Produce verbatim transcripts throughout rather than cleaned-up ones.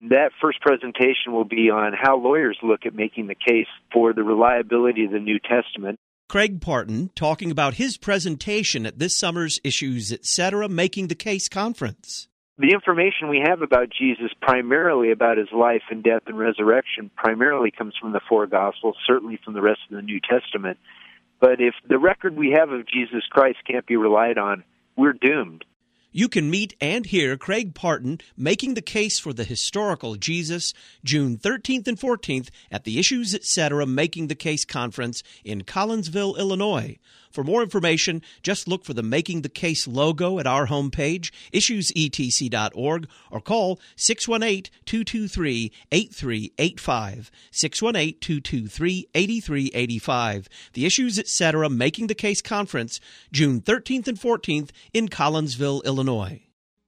That first presentation will be on how lawyers look at making the case for the reliability of the New Testament. Craig Parton talking about his presentation at this summer's Issues Etc. Making the Case conference. The information we have about Jesus, primarily about his life and death and resurrection, primarily comes from the four Gospels, certainly from the rest of the New Testament. But if the record we have of Jesus Christ can't be relied on, we're doomed. You can meet and hear Craig Parton making the case for the historical Jesus June thirteenth and fourteenth at the Issues Etc. Making the Case conference in Collinsville, Illinois. For more information, just look for the Making the Case logo at our homepage, issues e t c dot org, or call six one eight, two two three, eight three eight five, six one eight, two two three, eight three eight five. The Issues Etc. Making the Case conference, June thirteenth and fourteenth in Collinsville, Illinois.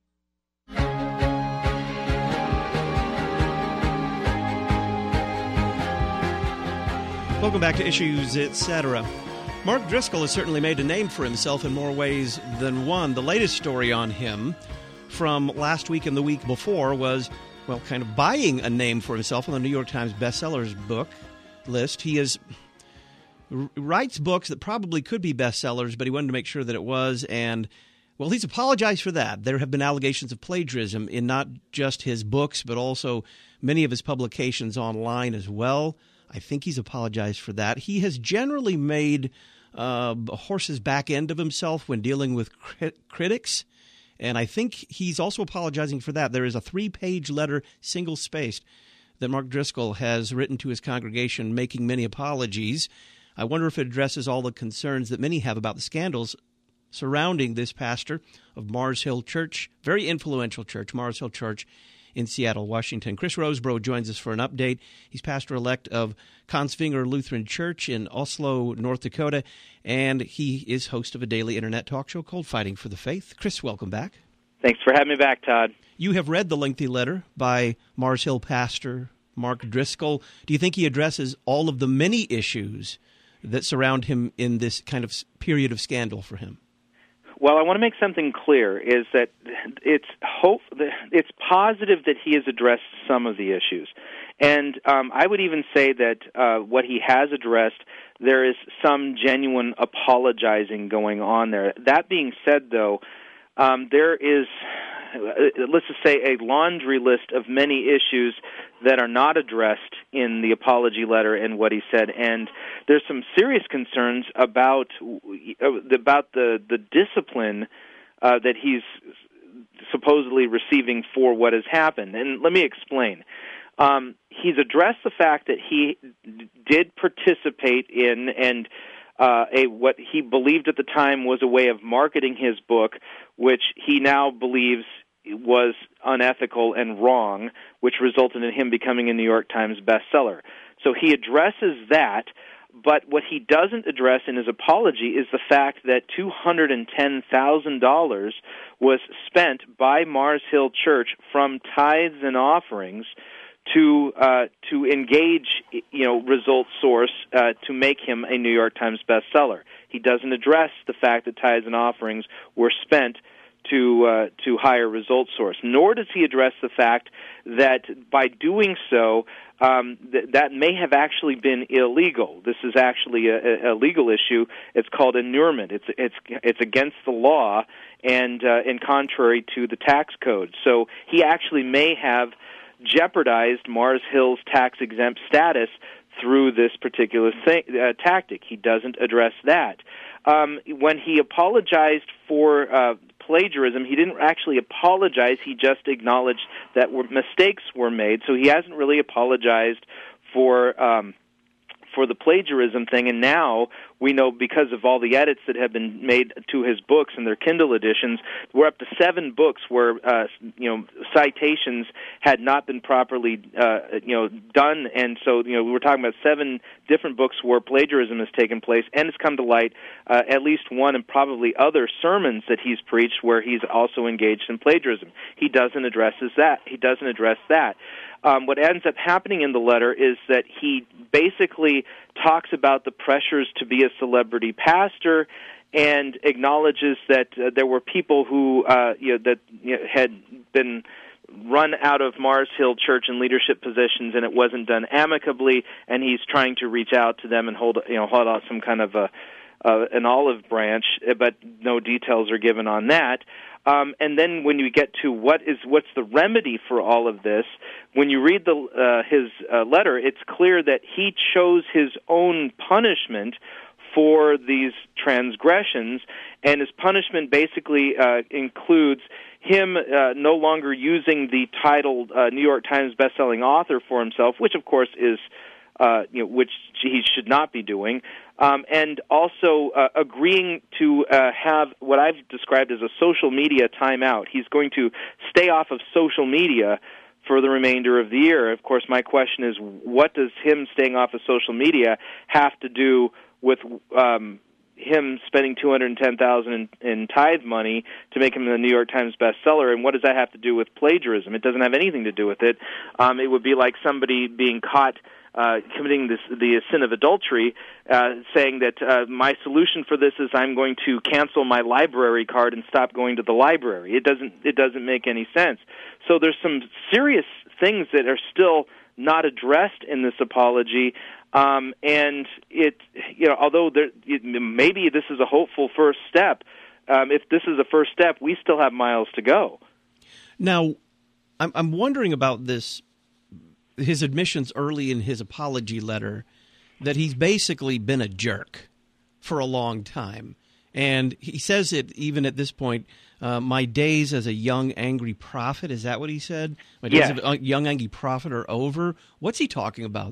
Welcome back to Issues Etc. Mark Driscoll has certainly made a name for himself in more ways than one. The latest story on him from last week and the week before was, well, kind of buying a name for himself on the New York Times bestsellers book list. He is writes books that probably could be bestsellers, but he wanted to make sure that it was, and, well, he's apologized for that. There have been allegations of plagiarism in not just his books, but also many of his publications online as well. I think he's apologized for that. He has generally made uh, a horse's back end of himself when dealing with crit- critics, and I think he's also apologizing for that. There is a three-page letter, single-spaced, that Mark Driscoll has written to his congregation making many apologies. I wonder if it addresses all the concerns that many have about the scandals surrounding this pastor of Mars Hill Church, very influential church, Mars Hill Church, in Seattle, Washington. Chris Rosebrough joins us for an update. He's pastor-elect of Kongsvinger Lutheran Church in Oslo, North Dakota, and he is host of a daily internet talk show called Fighting for the Faith. Chris, welcome back. Thanks for having me back, Todd. You have read the lengthy letter by Mars Hill pastor Mark Driscoll. Do you think he addresses all of the many issues that surround him in this kind of period of scandal for him? Well, I want to make something clear, is that it's hope, it's positive that he has addressed some of the issues. And um, I would even say that uh, what he has addressed, there is some genuine apologizing going on there. That being said, though, um, there is, let's just say, a laundry list of many issues that are not addressed in the apology letter and what he said, and there's some serious concerns about about the the discipline uh, that he's supposedly receiving for what has happened. And let me explain. Um, he's addressed the fact that he did participate in and uh, a what he believed at the time was a way of marketing his book, which he now believes was unethical and wrong, which resulted in him becoming a New York Times bestseller. So he addresses that, but what he doesn't address in his apology is the fact that two hundred ten thousand dollars was spent by Mars Hill Church from tithes and offerings to uh, to engage, you know, Result Source uh, to make him a New York Times bestseller. He doesn't address the fact that tithes and offerings were spent to uh, to hire Result Source, nor does he address the fact that by doing so, um, th- that may have actually been illegal. This is actually a, a legal issue. It's called annulment. It's it's it's against the law and uh, and contrary to the tax code. So he actually may have jeopardized Mars Hill's tax-exempt status through this particular th- uh, tactic. He doesn't address that. Um, when he apologized for uh, plagiarism, he didn't actually apologize. He just acknowledged that were, mistakes were made. So he hasn't really apologized for um, for the plagiarism thing. And now we know, because of all the edits that have been made to his books and their Kindle editions, we're up to seven books where uh, you know citations had not been properly uh, you know done, and so you know we're talking about seven different books where plagiarism has taken place, and it's come to light uh, at least one and probably other sermons that he's preached where he's also engaged in plagiarism. He doesn't addresses that. He doesn't address that. Um, what ends up happening in the letter is that he basically talks about the pressures to be a celebrity pastor and acknowledges that uh, there were people who uh, you know, that you know, had been run out of Mars Hill Church in leadership positions, and it wasn't done amicably, and he's trying to reach out to them and hold, you know, hold out some kind of a, uh, an olive branch, but no details are given on that. Um, and then when you get to what is what's the remedy for all of this, when you read the uh, his uh, letter, it's clear that he chose his own punishment for these transgressions, and his punishment basically uh, includes him uh, no longer using the title uh, New York Times bestselling author for himself, which of course is uh, you know, which he should not be doing, um, and also uh, agreeing to uh, have what I've described as a social media timeout. He's going to stay off of social media for the remainder of the year. Of course, my question is, what does him staying off of social media have to do with um, him spending two hundred ten thousand dollars in, in tithe money to make him the New York Times bestseller, and what does that have to do with plagiarism? It doesn't have anything to do with it. Um, it would be like somebody being caught uh, committing this, the sin of adultery, uh, saying that uh, my solution for this is I'm going to cancel my library card and stop going to the library. It doesn't. It doesn't make any sense. So there's some serious things that are still not addressed in this apology. Um, and it, you know, although there, it, maybe this is a hopeful first step, um, if this is a first step, we still have miles to go. Now, I'm, I'm wondering about this, his admissions early in his apology letter, that he's basically been a jerk for a long time. And he says it even at this point, uh, my days as a young, angry prophet, is that what he said? My days Yes. as a young, angry prophet are over? What's he talking about?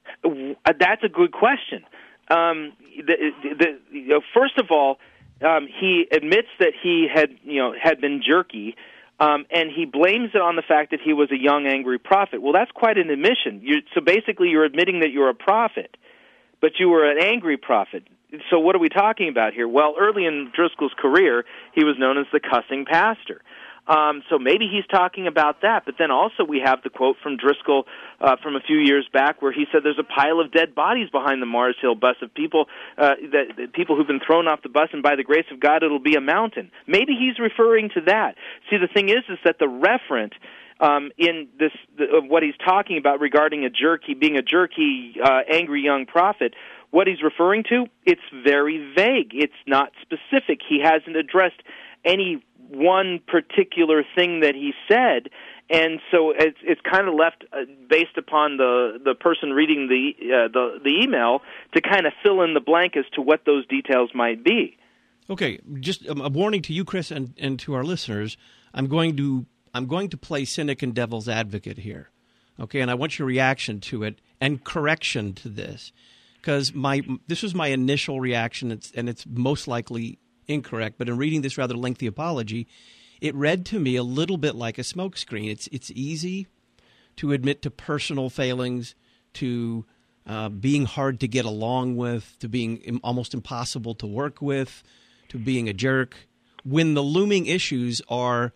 That's a good question. Um, the, the, you know, first of all, um, he admits that he had, you know, had been jerky, um, and he blames it on the fact that he was a young, angry prophet. Well, that's quite an admission. You're, so basically, you're admitting that you're a prophet, but you were an angry prophet. So what are we talking about here? Well, early in Driscoll's career, he was known as the cussing pastor. Um, so maybe he's talking about that. But then also we have the quote from Driscoll uh, from a few years back where he said there's a pile of dead bodies behind the Mars Hill bus of people, uh, that, that people who've been thrown off the bus, and by the grace of God it'll be a mountain. Maybe he's referring to that. See, the thing is, is that the referent um, in this the, of what he's talking about regarding a jerky, being a jerky, uh, angry young prophet, what he's referring to, it's very vague. It's not specific. He hasn't addressed any one particular thing that he said, and so it's it's kind of left uh, based upon the the person reading the uh, the the email to kind of fill in the blank as to what those details might be. Okay, just um, a warning to you, Chris, and, and to our listeners. I'm going to I'm going to play cynic and devil's advocate here. Okay, and I want your reaction to it and correction to this, because my this was my initial reaction, it's, and it's most likely incorrect, but in reading this rather lengthy apology, it read to me a little bit like a smokescreen. It's it's easy to admit to personal failings, to uh, being hard to get along with, to being im- almost impossible to work with, to being a jerk, when the looming issues are,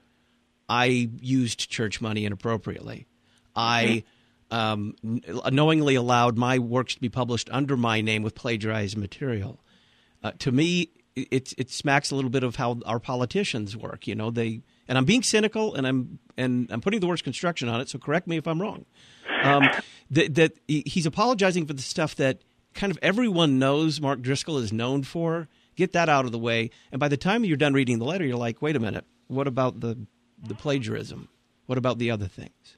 I used church money inappropriately. I um, knowingly allowed my works to be published under my name with plagiarized material. Uh, to me, It it smacks a little bit of how our politicians work, you know. They and I'm being cynical, and I'm and I'm putting the worst construction on it. So correct me if I'm wrong. Um, that that he's apologizing for the stuff that kind of everyone knows Mark Driscoll is known for. Get that out of the way, and by the time you're done reading the letter, you're like, wait a minute, what about the the plagiarism? What about the other things?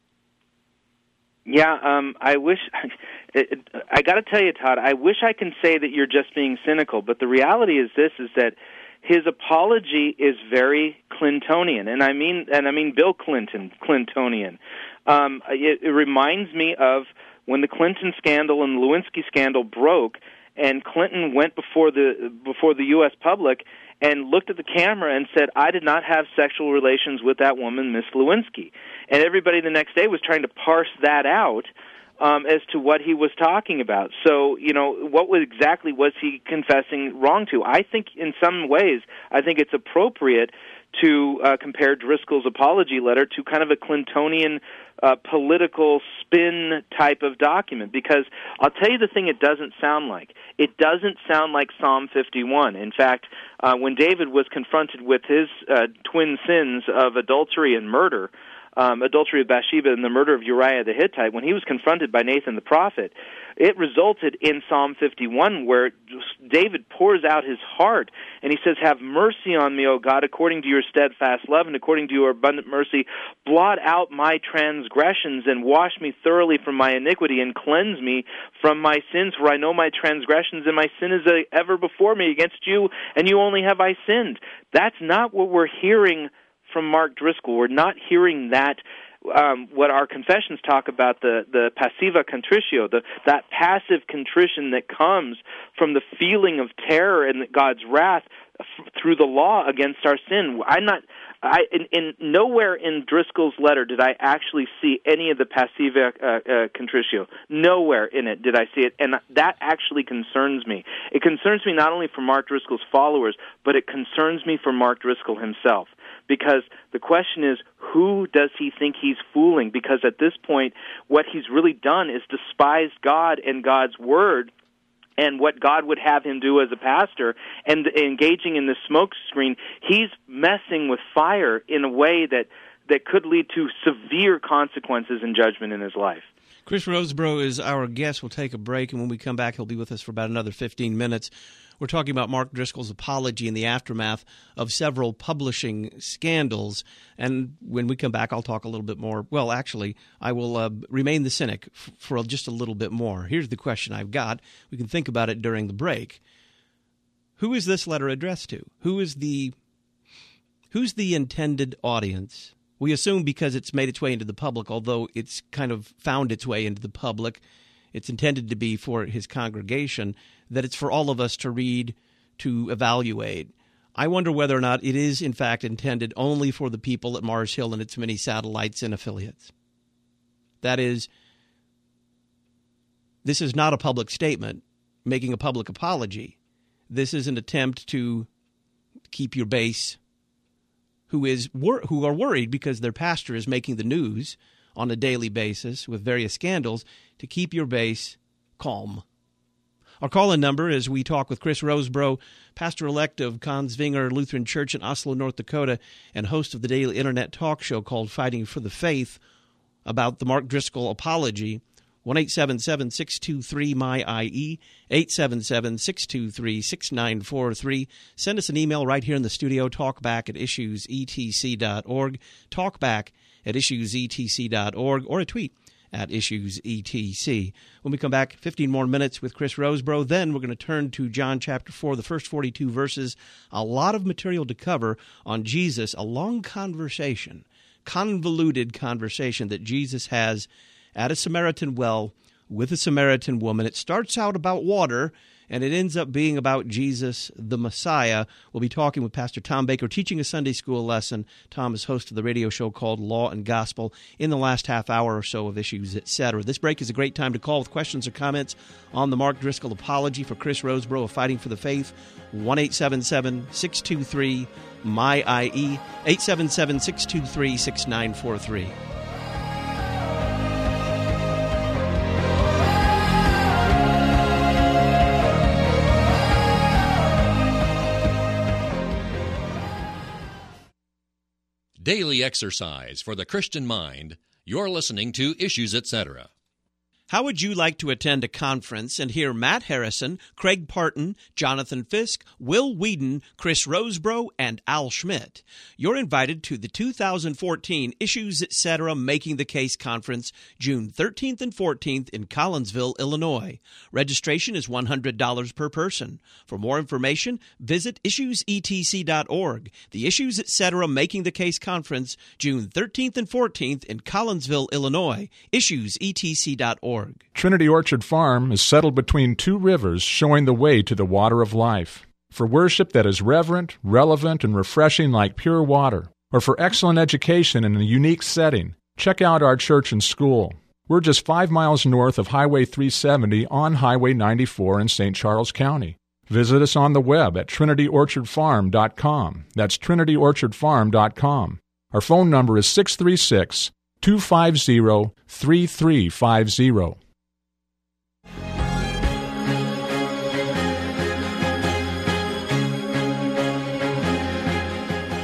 Yeah, um, I wish. It, it, I got to tell you, Todd, I wish I can say that you're just being cynical, but the reality is this: is that his apology is very Clintonian, and I mean, and I mean Bill Clinton, Clintonian. Um, it, it reminds me of when the Clinton scandal and the Lewinsky scandal broke, and Clinton went before the before the U S public and looked at the camera and said, I did not have sexual relations with that woman, Miss Lewinsky. And everybody the next day was trying to parse that out um, as to what he was talking about. So, you know, what was, exactly was he confessing wrong to? I think in some ways, I think it's appropriate to uh, compare Driscoll's apology letter to kind of a Clintonian uh, political spin type of document, because I'll tell you the thing it doesn't sound like. It doesn't sound like Psalm fifty-one. In fact, uh, when David was confronted with his uh, twin sins of adultery and murder, um, adultery of Bathsheba and the murder of Uriah the Hittite, when he was confronted by Nathan the prophet, it resulted in Psalm fifty-one, where David pours out his heart, and he says, "Have mercy on me, O God, according to your steadfast love and according to your abundant mercy. Blot out my transgressions and wash me thoroughly from my iniquity and cleanse me from my sins, for I know my transgressions and my sin is ever before me. Against you and you only have I sinned." That's not what we're hearing from Mark Driscoll. We're not hearing that. Um, what our confessions talk about, the, the passiva contritio, the, that passive contrition that comes from the feeling of terror and God's wrath f- through the law against our sin. I'm not, I, in, in nowhere in Driscoll's letter did I actually see any of the passiva uh, uh, contritio. Nowhere in it did I see it, and that actually concerns me. It concerns me not only for Mark Driscoll's followers, but it concerns me for Mark Driscoll himself. Because the question is, who does he think he's fooling? Because at this point, what he's really done is despised God and God's word and what God would have him do as a pastor, and engaging in this smoke screen. He's messing with fire in a way that, that could lead to severe consequences and judgment in his life. Chris Rosebrough is our guest. We'll take a break, and when we come back, he'll be with us for about another fifteen minutes. We're talking about Mark Driscoll's apology in the aftermath of several publishing scandals. And when we come back, I'll talk a little bit more. Well, actually, I will uh, remain the cynic f- for just a little bit more. Here's the question I've got. We can think about it during the break. Who is this letter addressed to? Who is the who's the intended audience? We assume because it's made its way into the public, although it's kind of found its way into the public, it's intended to be for his congregation, that it's for all of us to read, to evaluate. I wonder whether or not it is, in fact, intended only for the people at Mars Hill and its many satellites and affiliates. That is, this is not a public statement making a public apology. This is an attempt to keep your base who is wor- who are worried because their pastor is making the news on a daily basis with various scandals, to keep your base calm. Our call-in number as we talk with Chris Rosebrough, pastor-elect of Kongsvinger Lutheran Church in Oslo, North Dakota, and host of the daily internet talk show called Fighting for the Faith, about the Mark Driscoll apology. one eight seven seven, six two three, M Y I E, eight seven seven, six two three, six nine four three. Send us an email right here in the studio, talkback at issues e t c dot org, talkback at issues e t c dot org, or a tweet at issues e t c. When we come back, fifteen more minutes with Chris Rosebrough. Then we're going to turn to John chapter four, the first forty-two verses. A lot of material to cover on Jesus, a long conversation, convoluted conversation that Jesus has at a Samaritan well with a Samaritan woman. It starts out about water, and it ends up being about Jesus, the Messiah. We'll be talking with Pastor Tom Baker, teaching a Sunday school lesson. Tom is host of the radio show called Law and Gospel in the last half hour or so of Issues, et cetera. This break is a great time to call with questions or comments on the Mark Driscoll apology for Chris Rosebrough of Fighting for the Faith. one eight seven seven, six two three, M Y I E, eight seven seven, six two three, six nine four three. Daily exercise for the Christian mind. You're listening to Issues, et cetera. How would you like to attend a conference and hear Matt Harrison, Craig Parton, Jonathan Fisk, Will Whedon, Chris Rosebrough, and Al Schmidt? You're invited to the two thousand fourteen Issues, et cetera. Making the Case Conference, June thirteenth and fourteenth in Collinsville, Illinois. Registration is one hundred dollars per person. For more information, visit issues e t c dot org. The Issues, et cetera. Making the Case Conference, June thirteenth and fourteenth in Collinsville, Illinois. issues e t c dot org. Trinity Orchard Farm is settled between two rivers, showing the way to the water of life. For worship that is reverent, relevant, and refreshing like pure water, or for excellent education in a unique setting, check out our church and school. We're just five miles north of Highway three seventy on Highway ninety-four in Saint Charles County. Visit us on the web at trinity orchard farm dot com. That's trinity orchard farm dot com. Our phone number is six three six, two five zero, three three five zero.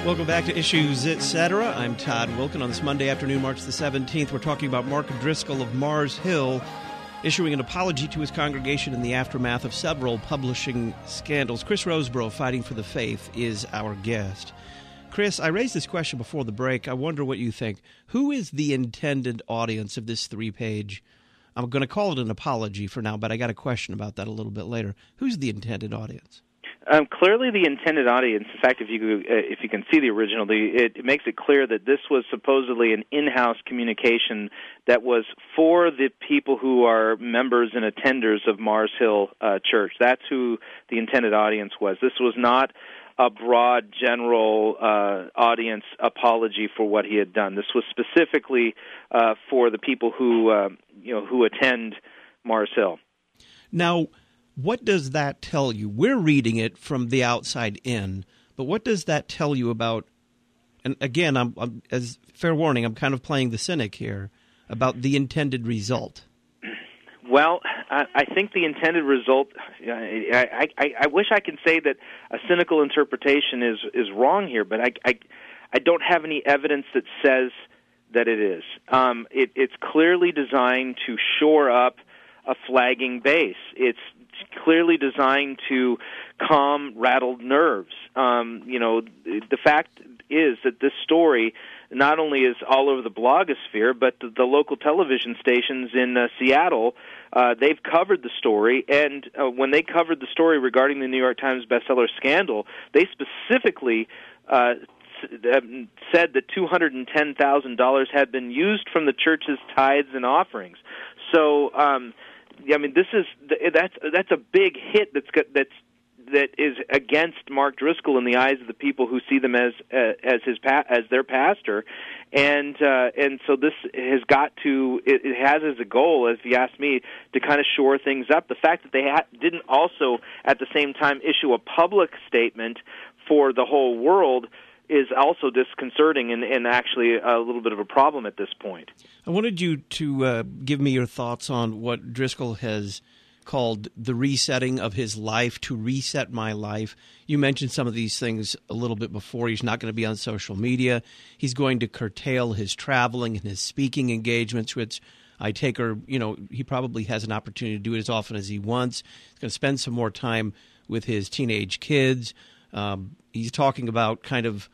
Welcome back to Issues Etc. I'm Todd Wilken. On this Monday afternoon, March the seventeenth, we're talking about Mark Driscoll of Mars Hill issuing an apology to his congregation in the aftermath of several publishing scandals. Chris Roseborough, Fighting for the Faith, is our guest. Chris, I raised this question before the break. I wonder what you think. Who is the intended audience of this three-page? I'm going to call it an apology for now, but I got a question about that a little bit later. Who's the intended audience? Um, clearly, the intended audience. In fact, if you uh, if you can see the original, the, it, it makes it clear that this was supposedly an in-house communication that was for the people who are members and attenders of Mars Hill uh, Church. That's who the intended audience was. This was not a broad, general uh, audience apology for what he had done. This was specifically uh, for the people who uh, you know who attend Mars Hill. Now, what does that tell you? We're reading it from the outside in, but what does that tell you about, and again, I'm, I'm, as fair warning, I'm kind of playing the cynic here, about the intended result? Well, I, I think the intended result, I, I, I wish I could say that a cynical interpretation is, is wrong here, but I, I, I don't have any evidence that says that it is. Um, it, it's clearly designed to shore up a flagging base. It's clearly designed to calm rattled nerves. Um, you know, the fact is that this story not only is all over the blogosphere, but the, the local television stations in uh, Seattle, uh, they've covered the story, and uh, when they covered the story regarding the New York Times bestseller scandal, they specifically uh, said that two hundred ten thousand dollars had been used from the church's tithes and offerings. So, um, I mean, this is that's that's a big hit that's that's that is against Mark Driscoll in the eyes of the people who see them as uh, as his pa- as their pastor, and uh, and so this has got to it, it has as a goal, if you ask me, to kind of shore things up. The fact that they ha- didn't also at the same time issue a public statement for the whole world is also disconcerting and, and actually a little bit of a problem at this point. I wanted you to uh, give me your thoughts on what Driscoll has called the resetting of his life, to reset my life. You mentioned some of these things a little bit before. He's not going to be on social media. He's going to curtail his traveling and his speaking engagements, which I take are, you know, he probably has an opportunity to do it as often as he wants. He's going to spend some more time with his teenage kids. Um, he's talking about kind of,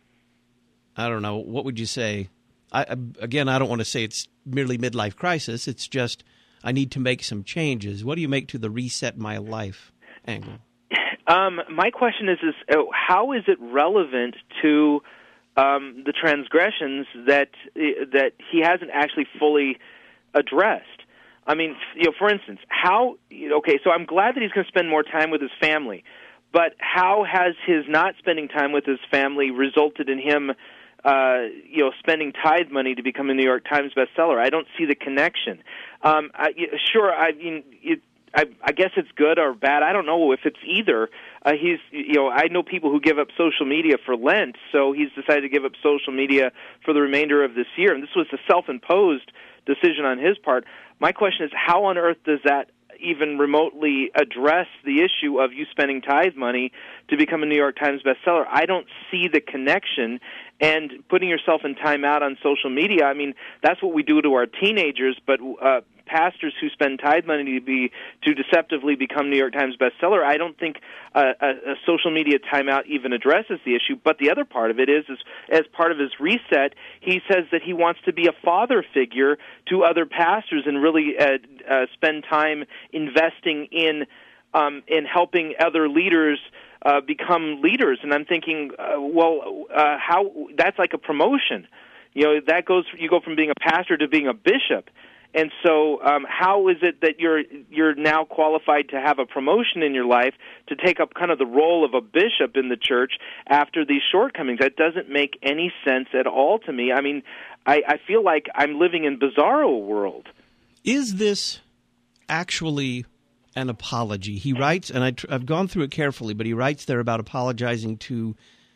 I don't know, what would you say? I, again, I don't want to say it's merely midlife crisis. It's just I need to make some changes. What do you make to the reset my life angle? Um, my question is, is oh, how is it relevant to um, the transgressions that that he hasn't actually fully addressed? I mean, you know, for instance, how? You know, okay, so I'm glad that he's going to spend more time with his family, but how has his not spending time with his family resulted in him Uh, you know, spending tithe money to become a New York Times bestseller? I don't see the connection. Um, I, sure, I mean, it, I, I guess it's good or bad. I don't know if it's either. Uh, he's, you know, I know people who give up social media for Lent, so he's decided to give up social media for the remainder of this year, and this was a self-imposed decision on his part. My question is, how on earth does that even remotely address the issue of you spending tithe money to become a New York Times bestseller? I don't see the connection. And putting yourself in time out on social media, I mean, that's what we do to our teenagers, but uh, pastors who spend tithe money to be to deceptively become New York Times bestseller, I don't think uh, a, a social media timeout even addresses the issue. But the other part of it is, is, as part of his reset, he says that he wants to be a father figure to other pastors and really uh, uh, spend time investing in um, in helping other leaders Uh, become leaders. And I'm thinking, uh, well, uh, how? That's like a promotion. You know, that goes. You go from being a pastor to being a bishop. And so, um, how is it that you're you're now qualified to have a promotion in your life to take up kind of the role of a bishop in the church after these shortcomings? That doesn't make any sense at all to me. I mean, I, I feel like I'm living in bizarro world. Is this actually an apology? He writes, and I tr- I've gone through it carefully, but he writes there about apologizing to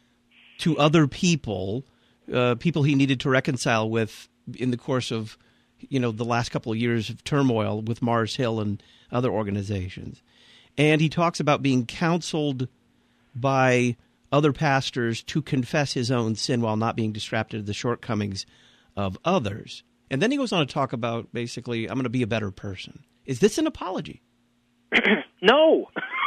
to other people, uh, people he needed to reconcile with in the course of, you know, the last couple of years of turmoil with Mars Hill and other organizations. And he talks about being counseled by other pastors to confess his own sin while not being distracted of the shortcomings of others. And then he goes on to talk about, basically, I'm going to be a better person. Is this an apology? No.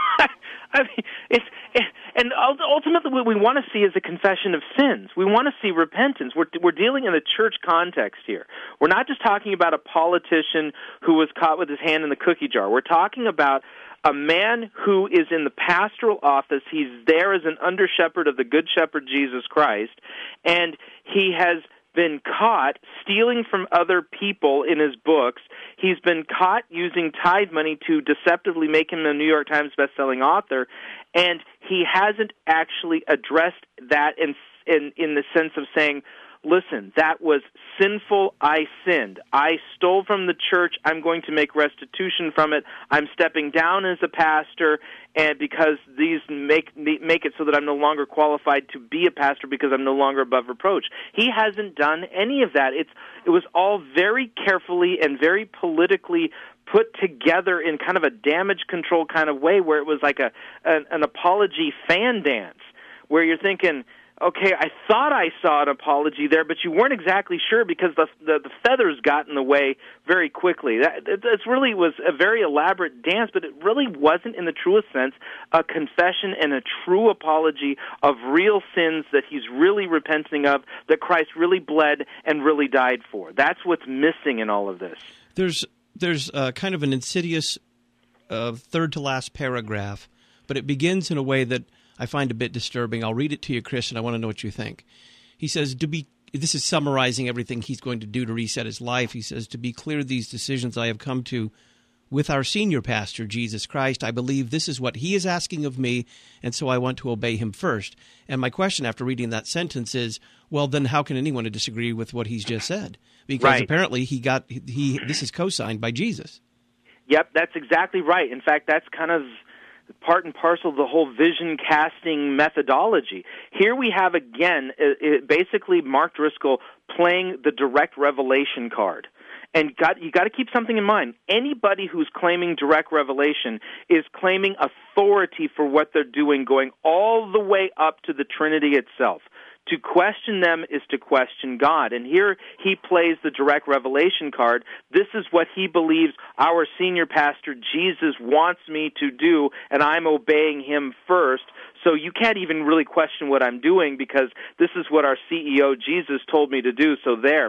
I mean, it's, it, and ultimately what we want to see is a confession of sins. We want to see repentance. We're, we're dealing in a church context here. We're not just talking about a politician who was caught with his hand in the cookie jar. We're talking about a man who is in the pastoral office. He's there as an under-shepherd of the Good Shepherd Jesus Christ, and he has been caught stealing from other people in his books. He's been caught using tithe money to deceptively make him a New York Times bestselling author, and he hasn't actually addressed that in in, in the sense of saying, listen, that was sinful, I sinned. I stole from the church, I'm going to make restitution from it. I'm stepping down as a pastor, and because these make make it so that I'm no longer qualified to be a pastor because I'm no longer above reproach. He hasn't done any of that. It's it was all very carefully and very politically put together in kind of a damage control kind of way, where it was like a an, an apology fan dance, where you're thinking, okay, I thought I saw an apology there, but you weren't exactly sure because the the, the feathers got in the way very quickly. That it really was a very elaborate dance, but it really wasn't, in the truest sense, a confession and a true apology of real sins that he's really repenting of, that Christ really bled and really died for. That's what's missing in all of this. There's there's uh, kind of an insidious uh, third-to-last paragraph, but it begins in a way that I find a bit disturbing. I'll read it to you, Chris, and I want to know what you think. He says, "To be," this is summarizing everything he's going to do to reset his life. He says, "To be clear, these decisions I have come to with our senior pastor, Jesus Christ. I believe this is what he is asking of me, and so I want to obey him first." And my question after reading that sentence is, well, then how can anyone disagree with what he's just said? Because right. apparently he got he this is co-signed by Jesus. Yep, that's exactly right. In fact, that's kind of part and parcel of the whole vision casting methodology. Here we have, again, it, it basically Mark Driscoll playing the direct revelation card. And got, you got to keep something in mind. Anybody who's claiming direct revelation is claiming authority for what they're doing, going all the way up to the Trinity itself. To question them is to question God. And here he plays the direct revelation card. This is what he believes our senior pastor Jesus wants me to do, and I'm obeying him first. So you can't even really question what I'm doing because this is what our C E O Jesus told me to do. So there.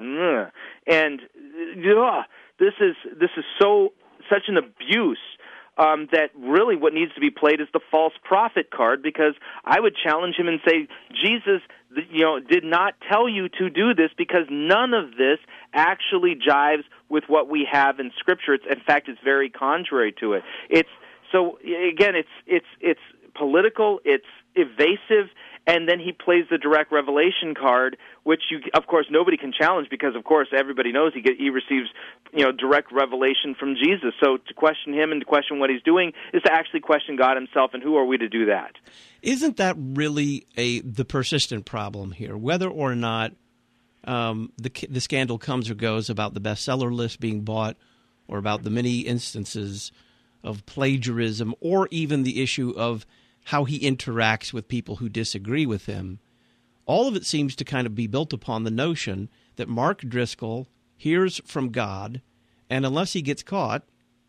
And ugh, this is this is so such an abuse. Um, that really what needs to be played is the false prophet card, because I would challenge him and say, Jesus, you know, did not tell you to do this, because none of this actually jives with what we have in Scripture. It's, in fact, it's very contrary to it. It's so again, it's it's it's political, it's evasive, and then he plays the direct revelation card, which you, of course, nobody can challenge because, of course, everybody knows he get, he receives, you know, direct revelation from Jesus. So to question him and to question what he's doing is to actually question God himself, and who are we to do that? Isn't that really a the persistent problem here? Whether or not um, the the scandal comes or goes about the bestseller list being bought, or about the many instances of plagiarism, or even the issue of how he interacts with people who disagree with him, all of it seems to kind of be built upon the notion that Mark Driscoll hears from God, and unless he gets caught,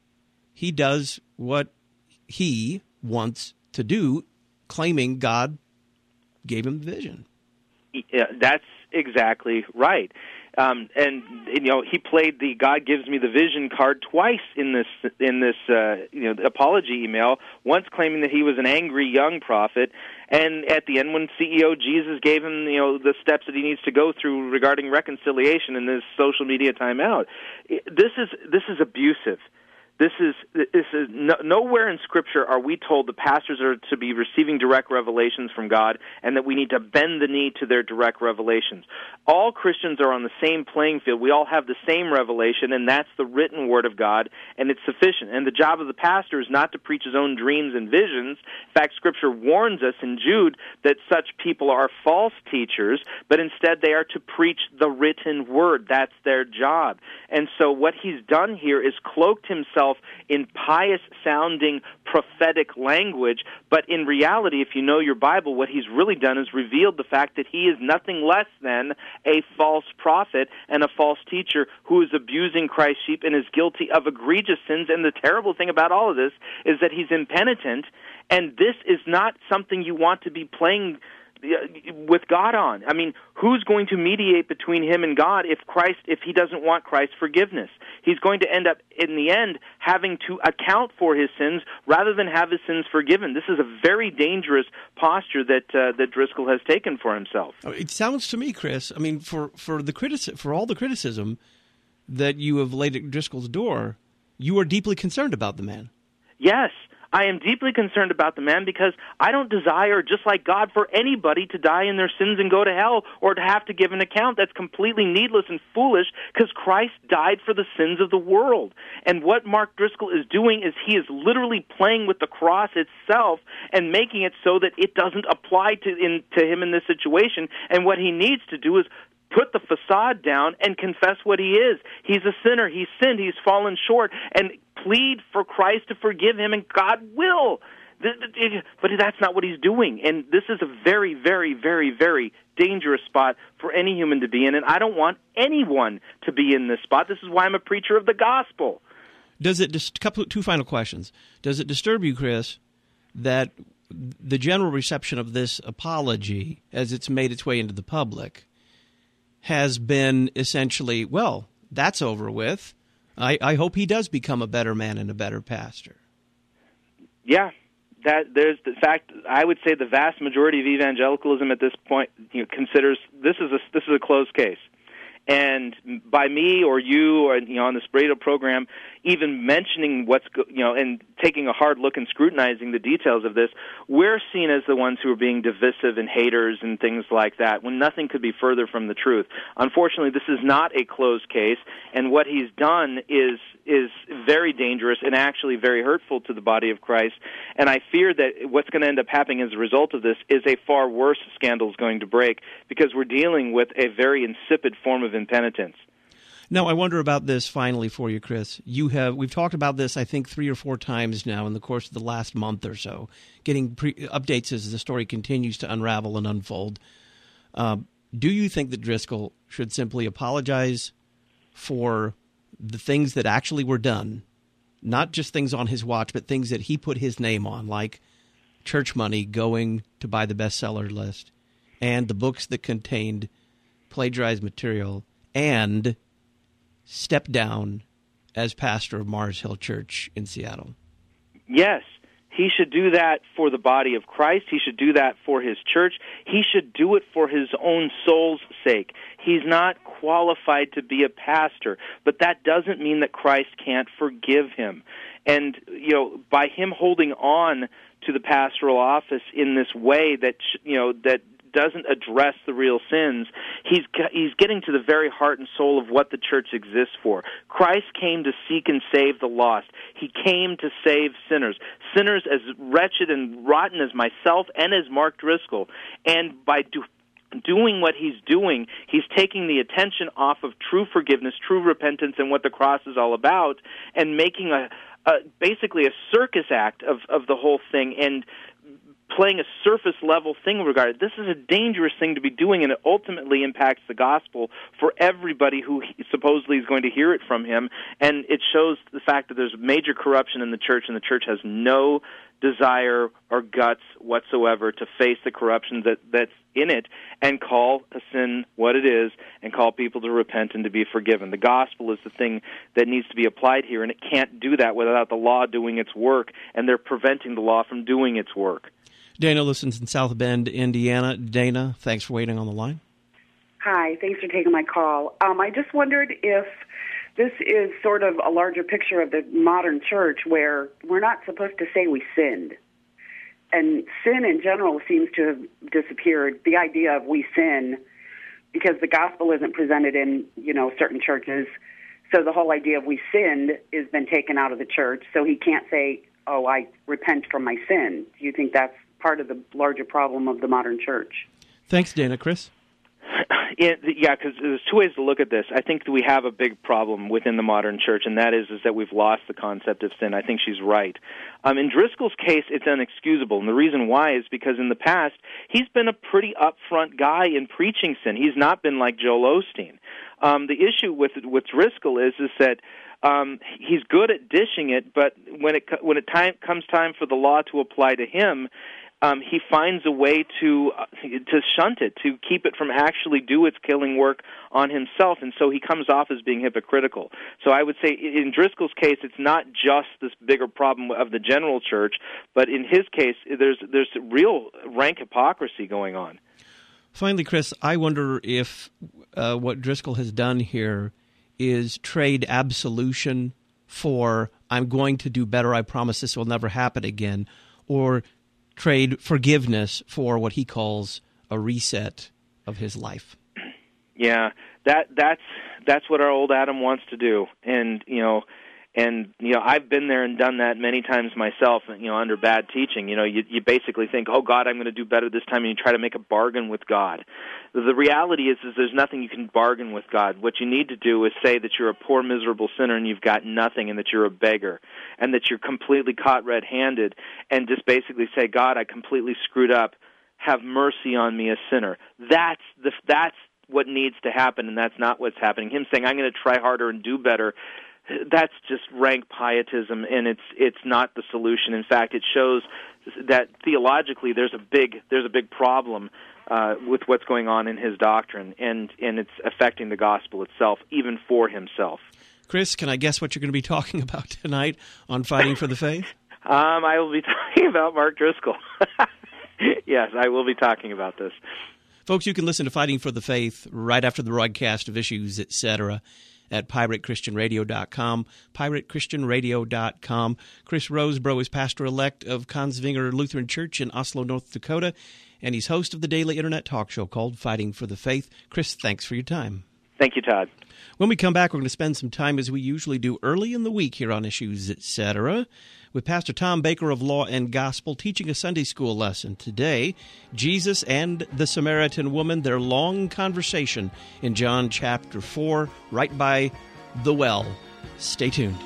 he does what he wants to do, claiming God gave him the vision. Yeah, that's exactly right. Um, and you know, he played the "God gives me the vision" card twice in this in this uh, you know apology email. Once claiming that he was an angry young prophet, and at the end, when C E O Jesus gave him you know the steps that he needs to go through regarding reconciliation in this social media timeout. This is this is abusive. This is this is no, nowhere in Scripture are we told the pastors are to be receiving direct revelations from God, and that we need to bend the knee to their direct revelations. All Christians are on the same playing field. We all have the same revelation, and that's the written Word of God, and it's sufficient. And the job of the pastor is not to preach his own dreams and visions. In fact, Scripture warns us in Jude that such people are false teachers, but instead they are to preach the written Word. That's their job. And so what he's done here is cloaked himself himself in pious-sounding prophetic language, but in reality, if you know your Bible, what he's really done is revealed the fact that he is nothing less than a false prophet and a false teacher who is abusing Christ's sheep and is guilty of egregious sins. And the terrible thing about all of this is that he's impenitent, and this is not something you want to be playing with God on. I mean, who's going to mediate between him and God if Christ, if he doesn't want Christ's forgiveness? He's going to end up, in the end, having to account for his sins rather than have his sins forgiven. This is a very dangerous posture that uh, that Driscoll has taken for himself. It sounds to me, Chris, I mean, for for the critici- for all the criticism that you have laid at Driscoll's door, you are deeply concerned about the man. Yes. I am deeply concerned about the man because I don't desire, just like God, for anybody to die in their sins and go to hell or to have to give an account. That's completely needless and foolish because Christ died for the sins of the world. And what Mark Driscoll is doing is he is literally playing with the cross itself and making it so that it doesn't apply to, in, to him in this situation. And what he needs to do is put the facade down and confess what he is. He's a sinner. He's sinned. He's fallen short. And plead for Christ to forgive him, and God will. But that's not what he's doing. And this is a very, very, very, very dangerous spot for any human to be in. And I don't want anyone to be in this spot. This is why I'm a preacher of the gospel. Does it, just couple, two final questions. Does it disturb you, Chris, that the general reception of this apology, as it's made its way into the public, has been essentially, well, that's over with. I, I hope he does become a better man and a better pastor. Yeah, that there's the fact. I would say the vast majority of evangelicalism at this point, you know, considers this is a this is a closed case. And by me or you or you know on this radio program, even mentioning what's go, you know and taking a hard look and scrutinizing the details of this, we're seen as the ones who are being divisive and haters and things like that, when nothing could be further from the truth. Unfortunately, this is not a closed case, and what he's done is is very dangerous and actually very hurtful to the body of Christ. And I fear that what's going to end up happening as a result of this is a far worse scandal is going to break, because we're dealing with a very insipid form of impenitence. Now, I wonder about this finally for you, Chris. You have we've talked about this, I think, three or four times now in the course of the last month or so, getting pre- updates as the story continues to unravel and unfold. Uh, do you think that Driscoll should simply apologize for the things that actually were done, not just things on his watch, but things that he put his name on, like church money going to buy the bestseller list and the books that contained plagiarized material, and step down as pastor of Mars Hill Church in Seattle? Yes. He should do that for the body of Christ. He should do that for his church. He should do it for his own soul's sake. He's not qualified to be a pastor, but that doesn't mean that Christ can't forgive him. And, you know, by him holding on to the pastoral office in this way that, you know, that doesn't address the real sins, he's he's getting to the very heart and soul of what the church exists for. Christ came to seek and save the lost. He came to save sinners, sinners as wretched and rotten as myself and as Mark Driscoll. And by do, doing what he's doing, he's taking the attention off of true forgiveness, true repentance, and what the cross is all about, and making a, a basically a circus act of, of the whole thing, and playing a surface-level thing regarding it. This is a dangerous thing to be doing, and it ultimately impacts the gospel for everybody who he supposedly is going to hear it from him. And it shows the fact that there's major corruption in the church, and the church has no desire or guts whatsoever to face the corruption that, that's in it and call a sin what it is and call people to repent and to be forgiven. The gospel is the thing that needs to be applied here, and it can't do that without the law doing its work, and they're preventing the law from doing its work. Dana listens in South Bend, Indiana. Dana, thanks for waiting on the line. Hi, thanks for taking my call. Um, I just wondered if this is sort of a larger picture of the modern church where we're not supposed to say we sinned. And sin in general seems to have disappeared. The idea of we sin, because the gospel isn't presented in, you know, certain churches. So the whole idea of we sinned has been taken out of the church. So he can't say, oh, I repent from my sin. Do you think that's part of the larger problem of the modern church? Thanks, Dana. Chris? It, yeah, because there's two ways to look at this. I think that we have a big problem within the modern church, and that is is that we've lost the concept of sin. I think she's right. Um, in Driscoll's case, it's inexcusable, and the reason why is because in the past, he's been a pretty upfront guy in preaching sin. He's not been like Joel Osteen. Um, the issue with with Driscoll is is that um, he's good at dishing it, but when it when it time comes time for the law to apply to him, Um, he finds a way to uh, to shunt it, to keep it from actually do its killing work on himself, and so he comes off as being hypocritical. So I would say in Driscoll's case, it's not just this bigger problem of the general church, but in his case, there's there's real rank hypocrisy going on. Finally, Chris, I wonder if uh, what Driscoll has done here is trade absolution for "I'm going to do better, I promise this will never happen again," or trade forgiveness for what he calls a reset of his life. Yeah, that that's that's what our old Adam wants to do, and you know, and you know, I've been there and done that many times myself. You know, under bad teaching, you know, you you basically think, oh God, I'm going to do better this time, and you try to make a bargain with God. The reality is, is there's nothing you can bargain with God. What you need to do is say that you're a poor, miserable sinner and you've got nothing, and that you're a beggar, and that you're completely caught red-handed, and just basically say, God, I completely screwed up. Have mercy on me, a sinner. That's the that's what needs to happen, and that's not what's happening. Him saying, I'm going to try harder and do better, that's just rank pietism, and it's it's not the solution. In fact, it shows that theologically there's a big there's a big problem uh, with what's going on in his doctrine, and, and it's affecting the gospel itself, even for himself. Chris, can I guess what you're going to be talking about tonight on Fighting for the Faith? um, I will be talking about Mark Driscoll. Yes, I will be talking about this. Folks, you can listen to Fighting for the Faith right after the broadcast of Issues, et cetera at pirate christian radio dot com, pirate christian radio dot com. Chris Rosebrough is pastor-elect of Kongsvinger Lutheran Church in Oslo, North Dakota, and he's host of the daily internet talk show called Fighting for the Faith. Chris, thanks for your time. Thank you, Todd. When we come back, we're going to spend some time, as we usually do, early in the week here on Issues, et cetera, with Pastor Tom Baker of Law and Gospel teaching a Sunday school lesson. Today, Jesus and the Samaritan woman, their long conversation in John chapter four, right by the well. Stay tuned.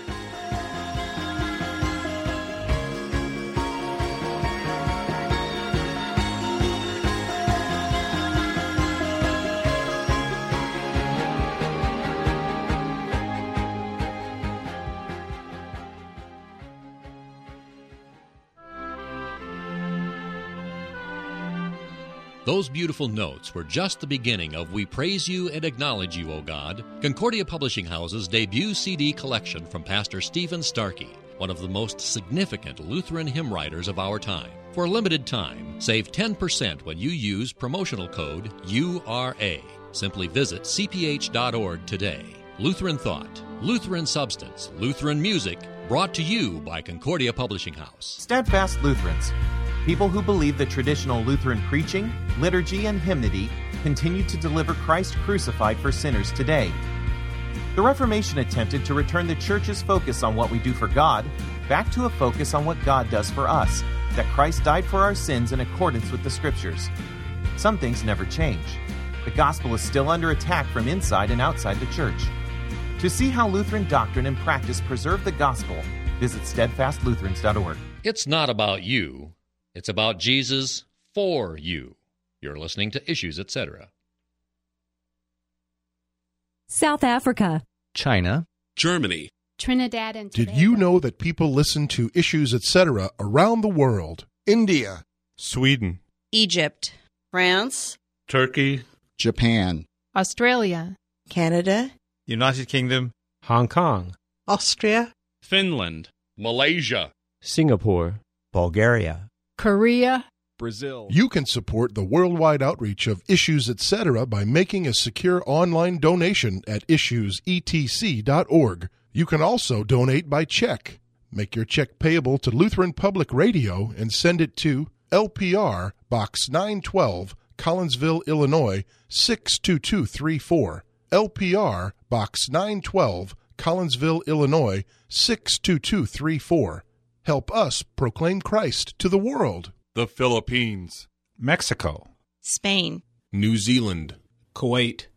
Those beautiful notes were just the beginning of We Praise You and Acknowledge You, O God, Concordia Publishing House's debut C D collection from Pastor Stephen Starkey, one of the most significant Lutheran hymn writers of our time. For a limited time, save ten percent when you use promotional code U R A. Simply visit c p h dot org today. Lutheran Thought, Lutheran Substance, Lutheran Music, brought to you by Concordia Publishing House. Steadfast Lutherans, people who believe that traditional Lutheran preaching, liturgy, and hymnody continue to deliver Christ crucified for sinners today. The Reformation attempted to return the Church's focus on what we do for God back to a focus on what God does for us, that Christ died for our sins in accordance with the Scriptures. Some things never change. The gospel is still under attack from inside and outside the Church. To see how Lutheran doctrine and practice preserve the gospel, visit steadfast lutherans dot org. It's not about you. It's about Jesus for you. You're listening to Issues, et cetera. South Africa, China, Germany, Trinidad and Tobago. Did you know that people listen to Issues, et cetera around the world? India, Sweden, Egypt, France, Turkey, Japan, Australia, Canada, United Kingdom, Hong Kong, Austria, Finland, Malaysia, Singapore, Bulgaria, Korea, Brazil. You can support the worldwide outreach of Issues, et cetera by making a secure online donation at issues e t c dot org. You can also donate by check. Make your check payable to Lutheran Public Radio and send it to L P R Box nine twelve, Collinsville, Illinois six two two three four. L P R Box nine twelve, Collinsville, Illinois six two two three four. Help us proclaim Christ to the world. The Philippines, Mexico, Spain, New Zealand, Kuwait,